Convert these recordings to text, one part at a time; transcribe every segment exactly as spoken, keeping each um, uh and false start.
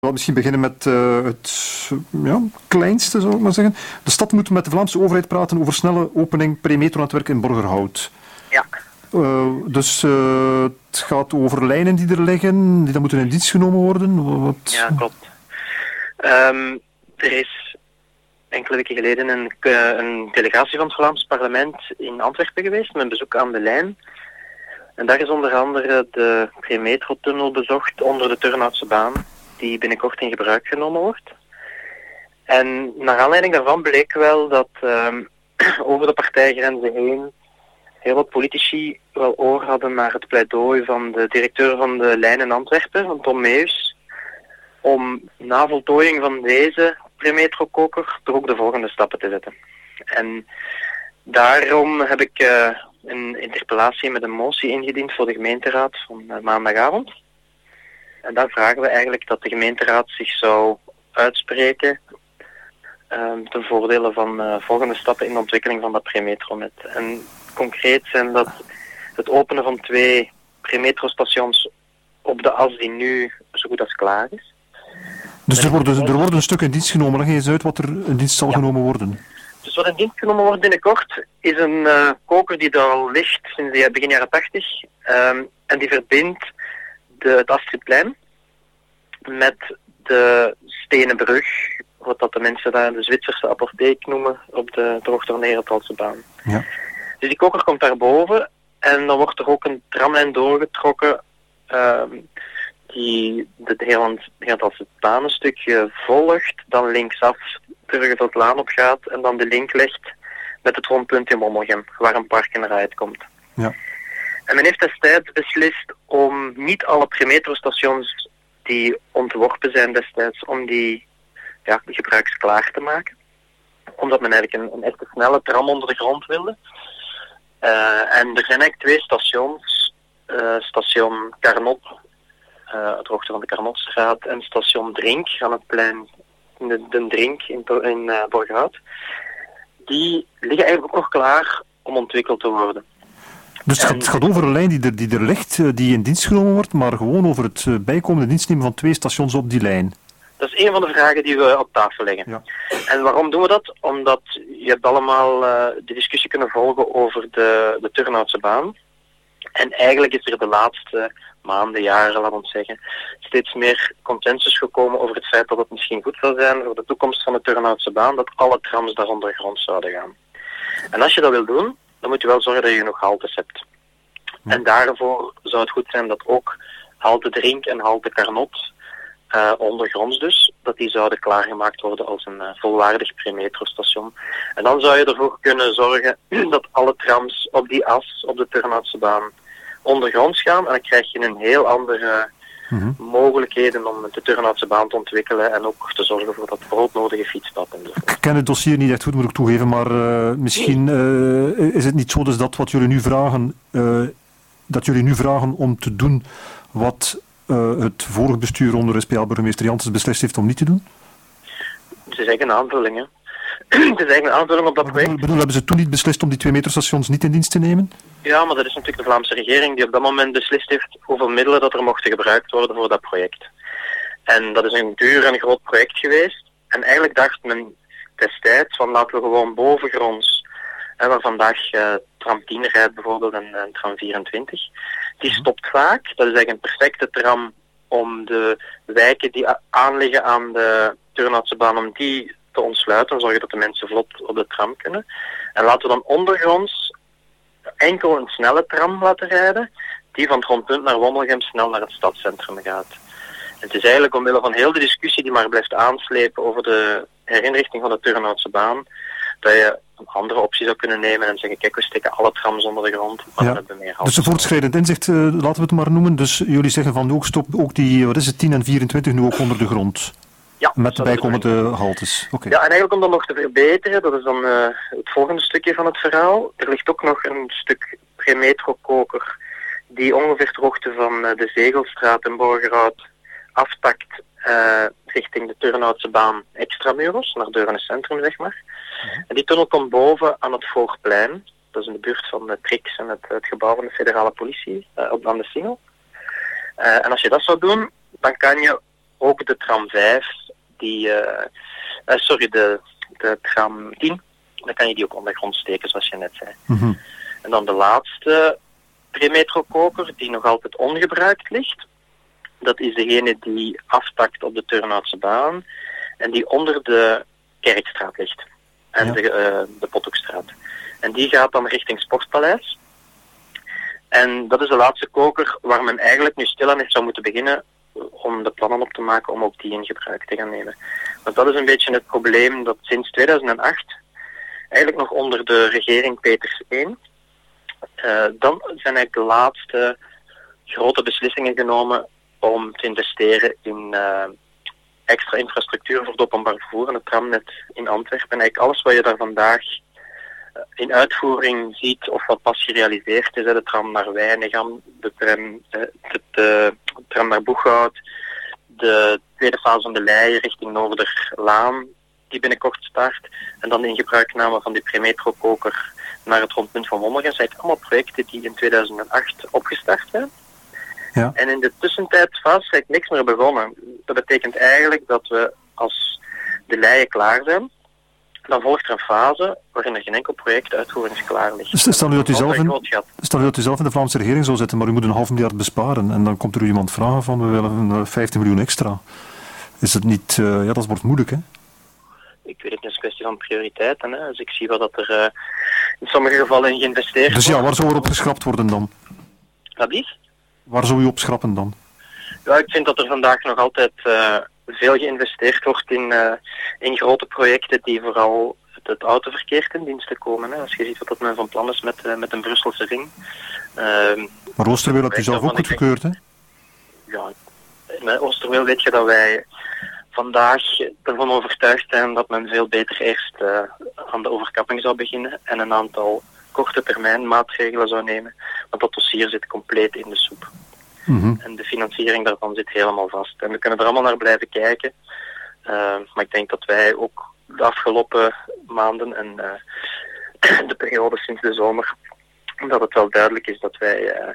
Wel, misschien beginnen met uh, het ja, kleinste, zou ik maar zeggen. De stad moet met de Vlaamse overheid praten over snelle opening pre-metronetwerk in Borgerhout. Ja. Uh, dus uh, het gaat over lijnen die er liggen, die dan moeten in dienst genomen worden? Wat... Ja, klopt. Um, er is enkele weken geleden een, een delegatie van het Vlaams parlement in Antwerpen geweest, met een bezoek aan de lijn. En daar is onder andere de pre-metro-tunnel bezocht onder de Turnhoutse baan, die binnenkort in gebruik genomen wordt. En naar aanleiding daarvan bleek wel dat um, over de partijgrenzen heen heel wat politici wel oor hadden naar het pleidooi van de directeur van de lijn in Antwerpen, van Tom Meus, om na voltooiing van deze pre-metro-koker toch ook de volgende stappen te zetten. En daarom heb ik uh, een interpellatie met een motie ingediend voor de gemeenteraad van uh, maandagavond. En daar vragen we eigenlijk dat de gemeenteraad zich zou uitspreken uh, ten voordele van uh, volgende stappen in de ontwikkeling van dat pre-metronet. En concreet zijn dat het openen van twee pre-metro-stations op de as die nu zo goed als klaar is. Dus er wordt, er wordt een stuk in dienst genomen. Leg eens uit wat er in dienst zal ja. genomen worden. Dus wat in dienst genomen wordt binnenkort is een uh, koker die daar al ligt sinds begin jaren tachtig. Um, en die verbindt de, het Astridplein met de Stenen Brug, wat dat de mensen daar de Zwitserse apotheek noemen, op de hoogte van de Herenthalse baan. Ja. Dus die koker komt daarboven en dan wordt er ook een tramlijn doorgetrokken um, die de Herenthalse baan een stukje volgt, dan linksaf terug het laan op gaat en dan de link legt met het rondpunt in Wommelgem, waar een park in eruit komt. Ja. En men heeft destijds beslist om niet alle pre-metro-stations die ontworpen zijn destijds, om die ja, gebruiksklaar te maken. Omdat men eigenlijk een, een echte snelle tram onder de grond wilde. Uh, en er zijn eigenlijk twee stations. Uh, station Carnot, uh, het hoogte van de Carnotstraat, en station Drink aan het plein de, de Drink in, in uh, Borgerhout. Die liggen eigenlijk ook nog klaar om ontwikkeld te worden. Dus het, het gaat over een lijn die er, die er ligt, die in dienst genomen wordt, maar gewoon over het bijkomende dienstnemen van twee stations op die lijn. Dat is een van de vragen die we op tafel leggen. Ja. En waarom doen we dat? Omdat je hebt allemaal uh, de discussie kunnen volgen over de, de Turnhoutse baan. En eigenlijk is er de laatste maanden, jaren, laten we het zeggen, steeds meer consensus gekomen over het feit dat het misschien goed zou zijn voor de toekomst van de Turnhoutse baan, dat alle trams daar ondergrond zouden gaan. En als je dat wil doen, dan moet je wel zorgen dat je genoeg haltes hebt. Ja. En daarvoor zou het goed zijn dat ook halte Drink en halte Carnot, uh, ondergronds dus, dat die zouden klaargemaakt worden als een uh, volwaardig pre-metro-station. En dan zou je ervoor kunnen zorgen dat alle trams op die as, op de Turnhoutse baan, ondergronds gaan. En dan krijg je een heel andere mm-hmm. mogelijkheden om de Turnhoutse baan te ontwikkelen en ook te zorgen voor dat broodnodige fietspad. Ik ken het dossier niet echt goed, moet ik toegeven, maar uh, misschien uh, is het niet zo dus dat wat jullie nu vragen, uh, dat jullie nu vragen om te doen wat uh, het vorige bestuur onder S P A-burgemeester Janssens beslist heeft om niet te doen? Het is eigenlijk een aanvulling, hè. Het is eigenlijk een aanvulling op dat project. Ik bedoel, hebben ze toen niet beslist om die twee metrostations niet in dienst te nemen? Ja, maar dat is natuurlijk de Vlaamse regering die op dat moment beslist heeft hoeveel middelen dat er mochten gebruikt worden voor dat project. En dat is een duur en groot project geweest. En eigenlijk dacht men destijds van laten we gewoon bovengronds, hè, waar vandaag uh, tram tien rijdt bijvoorbeeld en, en tram vierentwintig, die stopt vaak. Dat is eigenlijk een perfecte tram om de wijken die aanliggen aan de Turnhoutse baan, om die te ontsluiten, zorgen dat de mensen vlot op de tram kunnen. En laten we dan ondergronds enkel een snelle tram laten rijden, die van het rondpunt naar Wommelgem snel naar het stadscentrum gaat. En het is eigenlijk omwille van heel de discussie die maar blijft aanslepen over de herinrichting van de Turnhoutse baan, dat je een andere optie zou kunnen nemen en zeggen, kijk, we steken alle trams onder de grond, maar ja. dan hebben we meer Dus een voortschrijdend inzicht, uh, laten we het maar noemen. Dus jullie zeggen van ook stop ook die, wat is het, tien en vierentwintig nu ook onder de grond? Ja, met de bijkomende haltes. Okay. Ja, en eigenlijk om dat nog te verbeteren, dat is dan uh, het volgende stukje van het verhaal. Er ligt ook nog een stuk pre-metro-koker die ongeveer ter hoogte van uh, de Zegelstraat in Borgerhout aftakt uh, richting de Turnhoutse baan Extramuros, naar Deurne Centrum, zeg maar. Mm-hmm. En die tunnel komt boven aan het Voorplein. Dat is in de buurt van de Trix en het, het gebouw van de federale politie, uh, op aan de Singel. Uh, en als je dat zou doen, dan kan je ook de tram vijf, die, uh, uh, sorry, de, de tram tien, dan kan je die ook ondergrond steken, zoals je net zei. Mm-hmm. En dan de laatste premetrokoker, die nog altijd ongebruikt ligt. Dat is degene die aftakt op de Turnhoutse baan en die onder de Kerkstraat ligt. En ja. de, uh, de Pothoekstraat. En die gaat dan richting Sportpaleis. En dat is de laatste koker waar men eigenlijk nu stilaan eens zou moeten beginnen om de plannen op te maken om ook die in gebruik te gaan nemen. Want dat is een beetje het probleem dat sinds tweeduizend acht, eigenlijk nog onder de regering Peters één, uh, dan zijn eigenlijk de laatste grote beslissingen genomen om te investeren in uh, extra infrastructuur voor het openbaar vervoer en het tramnet in Antwerpen. En eigenlijk alles wat je daar vandaag uh, in uitvoering ziet of wat pas gerealiseerd is, hè, de tram naar Weinigem, de tram, uh, de, de tram naar Boeghout, de tweede fase van de Leie richting Noorderlaan, die binnenkort start, en dan de ingebruikname van die premetrokoker naar het rondpunt van Wommelgem. Dat zijn eigenlijk allemaal projecten die in tweeduizend acht opgestart zijn. Ja. En in de tussentijdsfase is eigenlijk niks meer begonnen. Dat betekent eigenlijk dat we, als de Leien klaar zijn, dan volgt er een fase waarin er geen enkel project uitvoeringsklaar ligt. Dus stel u dat u zelf in, stel u dat u zelf in de Vlaamse regering zou zitten, maar u moet een half miljard besparen en dan komt er iemand vragen van we willen vijftien miljoen extra. Is het niet, uh, ja, dat wordt moeilijk, hè? Ik weet het, het is een kwestie van prioriteiten. Hè. Als ik zie wat er uh, in sommige gevallen in geïnvesteerd wordt. Dus ja, waar zou er op geschrapt worden dan? Wat is? Waar zou u op schrappen dan? Ja, ik vind dat er vandaag nog altijd uh, veel geïnvesteerd wordt in, uh, in grote projecten die vooral het, het autoverkeer ten dienste komen. Hè. Als je ziet wat men van plan is met, uh, met een Brusselse ring. Uh, maar Oosterweel hebt u zelf ook goed gekeurd, hè? Ja, met Oosterweel weet je dat wij vandaag ervan overtuigd zijn dat men veel beter eerst uh, aan de overkapping zou beginnen en een aantal korte termijn maatregelen zou nemen. Want dat dossier zit compleet in de soep. Mm-hmm. En de financiering daarvan zit helemaal vast. En we kunnen er allemaal naar blijven kijken. Uh, maar ik denk dat wij ook de afgelopen maanden en uh, de periode sinds de zomer, dat het wel duidelijk is dat wij, uh,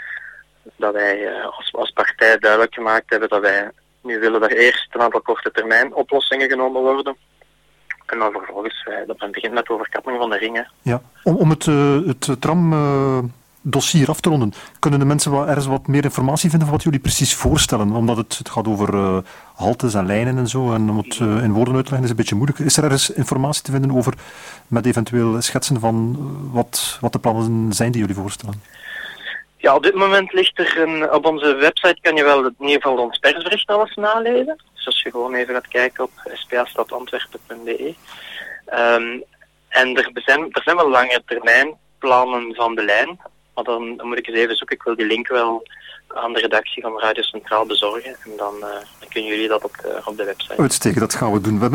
dat wij uh, als, als partij duidelijk gemaakt hebben dat wij nu willen er eerst een aantal korte termijn oplossingen genomen worden. En dan vervolgens, wij, dat men begint met de overkapping van de ringen. Ja, om, om het, uh, het tram... Uh... dossier af te ronden. Kunnen de mensen wat, ergens wat meer informatie vinden van wat jullie precies voorstellen? Omdat het, het gaat over uh, haltes en lijnen en zo, en om het uh, in woorden uit te leggen is een beetje moeilijk. Is er ergens informatie te vinden over, met eventueel schetsen van uh, wat, wat de plannen zijn die jullie voorstellen? Ja, op dit moment ligt er een, op onze website kan je wel in ieder geval ons persbericht alles nalezen. Dus als je gewoon even gaat kijken op s p a stad antwerpen punt b e. Um, en er zijn, er zijn wel lange termijn plannen van de lijn. Maar dan, dan moet ik eens even zoeken. Ik wil die link wel aan de redactie van Radio Centraal bezorgen. En dan, uh, dan kunnen jullie dat op de, op de website. Uitstekend, dat gaan we doen. We